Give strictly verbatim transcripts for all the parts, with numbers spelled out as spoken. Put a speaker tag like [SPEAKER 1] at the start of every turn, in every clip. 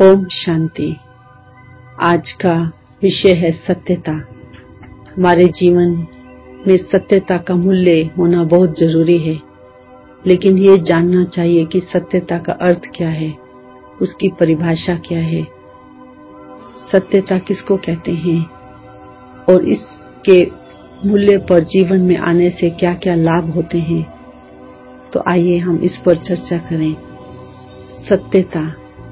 [SPEAKER 1] ओम शांति। आज का विषय है सत्यता। हमारे जीवन में सत्यता का मूल्य होना बहुत जरूरी है, लेकिन ये जानना चाहिए कि सत्यता का अर्थ क्या है, उसकी परिभाषा क्या है, सत्यता किसको कहते हैं और इसके मूल्य पर जीवन में आने से क्या क्या लाभ होते हैं। तो आइए हम इस पर चर्चा करें। सत्यता,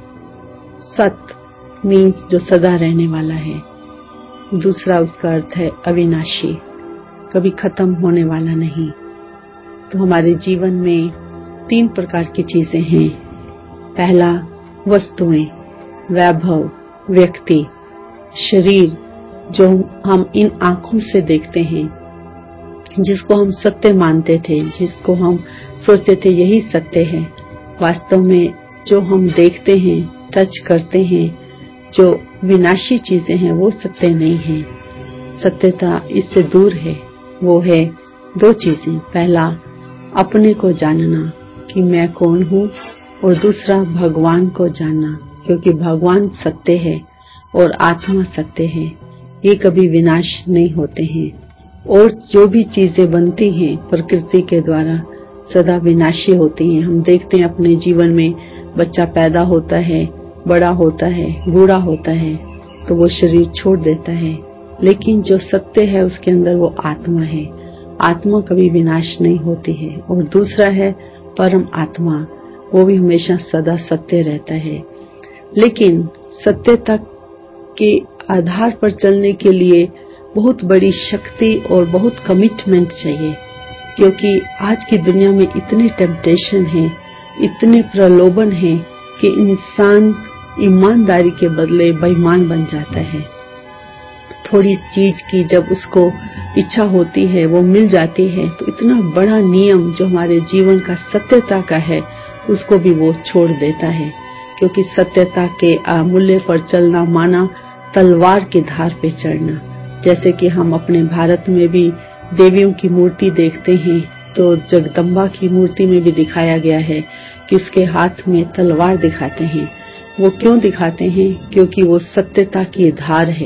[SPEAKER 1] सत्य मीन्स जो सदा रहने वाला है। दूसरा उसका अर्थ है अविनाशी, कभी खत्म होने वाला नहीं। तो हमारे जीवन में तीन प्रकार की चीजें हैं। पहला वस्तुएं, वैभव, व्यक्ति, शरीर, जो हम इन आंखों से देखते हैं, जिसको हम सत्य मानते थे, जिसको हम सोचते थे यही सत्य है। वास्तव में जो हम देखते हैं, टच करते हैं, जो विनाशी चीजें हैं, वो सत्य नहीं है। सत्यता इससे दूर है। वो है दो चीजें। पहला अपने को जानना कि मैं कौन हूँ, और दूसरा भगवान को जानना, क्योंकि भगवान सत्य है और आत्मा सत्य है। ये कभी विनाश नहीं होते हैं। और जो भी चीजें बनती हैं प्रकृति के द्वारा सदा विनाशी होती हैं। हम देखते हैं अपने जीवन में, बच्चा पैदा होता है, बड़ा होता है, बूढ़ा होता है, तो वो शरीर छोड़ देता है। लेकिन जो सत्य है उसके अंदर वो आत्मा है। आत्मा कभी विनाश नहीं होती है। और दूसरा है परम आत्मा, वो भी हमेशा सदा सत्य रहता है। लेकिन सत्यता के आधार पर चलने के लिए बहुत बड़ी शक्ति और बहुत कमिटमेंट चाहिए, क्योंकि आज की दुनिया में इतने टेम्पटेशन हैं, इतने प्रलोभन हैं कि इंसान ईमानदारी के बदले बेईमान बन जाता है। थोड़ी चीज की जब उसको इच्छा होती है, वो मिल जाती है, तो इतना बड़ा नियम जो हमारे जीवन का सत्यता का है, उसको भी वो छोड़ देता है। क्योंकि सत्यता के मूल्य पर चलना माना तलवार की धार पे चढ़ना। जैसे कि हम अपने भारत में भी देवियों की मूर्ति देखते हैं, तो जगदम्बा की मूर्ति में भी दिखाया गया है कि उसके हाथ में तलवार दिखाते हैं। वो क्यों दिखाते हैं? क्योंकि वो सत्यता की धार है।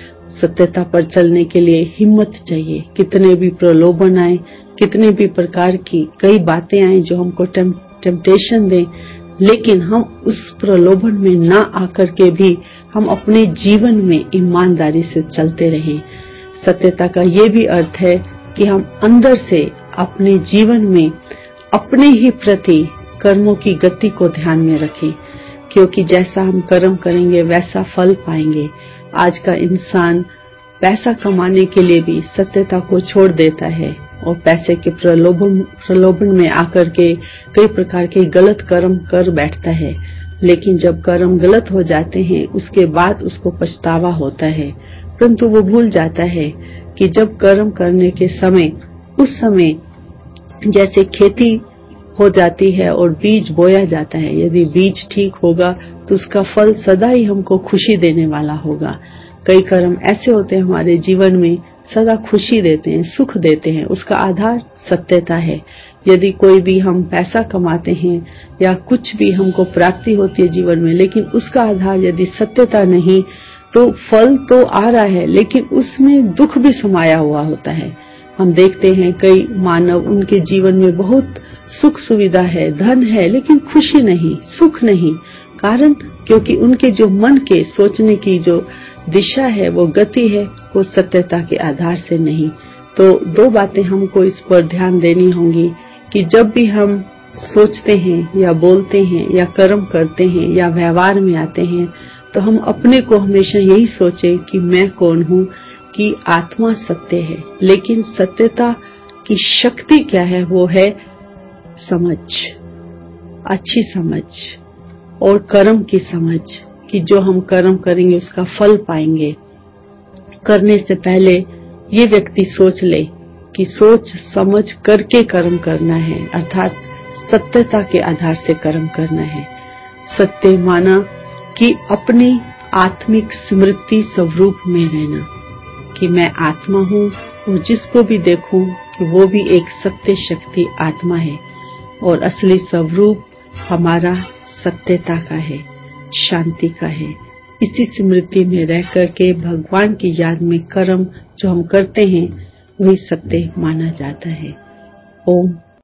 [SPEAKER 1] सत्यता पर चलने के लिए हिम्मत चाहिए। कितने भी प्रलोभन आए, कितने भी प्रकार की कई बातें आए जो हमको टेम्पटेशन दें, लेकिन हम उस प्रलोभन में ना आकर के भी हम अपने जीवन में ईमानदारी से चलते रहें। सत्यता का ये भी अर्थ है कि हम अंदर से अपने जीवन में अपने ही प्रति कर्मों की गति को ध्यान में रखें, क्योंकि जैसा हम कर्म करेंगे वैसा फल पाएंगे। आज का इंसान पैसा कमाने के लिए भी सत्यता को छोड़ देता है और पैसे के प्रलोभन प्रलोभन में आकर के कई प्रकार के गलत कर्म कर बैठता है। लेकिन जब कर्म गलत हो जाते हैं, उसके बाद उसको पछतावा होता है। परंतु वो भूल जाता है कि जब कर्म करने के समय, उस समय जैसे खेती हो जाती है और बीज बोया जाता है, यदि बीज ठीक होगा तो उसका फल सदा ही हमको खुशी देने वाला होगा। कई कर्म ऐसे होते हैं हमारे जीवन में, सदा खुशी देते हैं, सुख देते हैं। उसका आधार सत्यता है। यदि कोई भी हम पैसा कमाते हैं या कुछ भी हमको प्राप्ति होती है जीवन में, लेकिन उसका आधार यदि सत्यता नहीं, तो फल तो आ रहा है लेकिन उसमें दुख भी समाया हुआ होता है। हम देखते हैं कई मानव, उनके जीवन में बहुत सुख सुविधा है, धन है, लेकिन खुशी नहीं, सुख नहीं। कारण क्योंकि उनके जो मन के सोचने की जो दिशा है, वो गति है, वो सत्यता के आधार से नहीं। तो दो बातें हमको इस पर ध्यान देनी होंगी कि जब भी हम सोचते हैं या बोलते हैं या कर्म करते हैं या व्यवहार में आते हैं, तो हम अपने को हमेशा यही सोचें कि मैं कौन हूँ, कि आत्मा सत्य है। लेकिन सत्यता की शक्ति क्या है? वो है समझ, अच्छी समझ और कर्म की समझ, कि जो हम कर्म करेंगे उसका फल पाएंगे। करने से पहले ये व्यक्ति सोच ले कि सोच समझ करके कर्म करना है, अर्थात सत्यता के आधार से कर्म करना है। सत्य माना कि अपनी आत्मिक स्मृति स्वरूप में रहना, कि मैं आत्मा हूँ और जिसको भी देखूं कि वो भी एक सत्य शक्ति आत्मा है और असली स्वरूप हमारा सत्यता का है। शांति का है। इसी स्मृति में रह करके भगवान की याद में कर्म जो हम करते हैं वही सत्य माना जाता है। ओम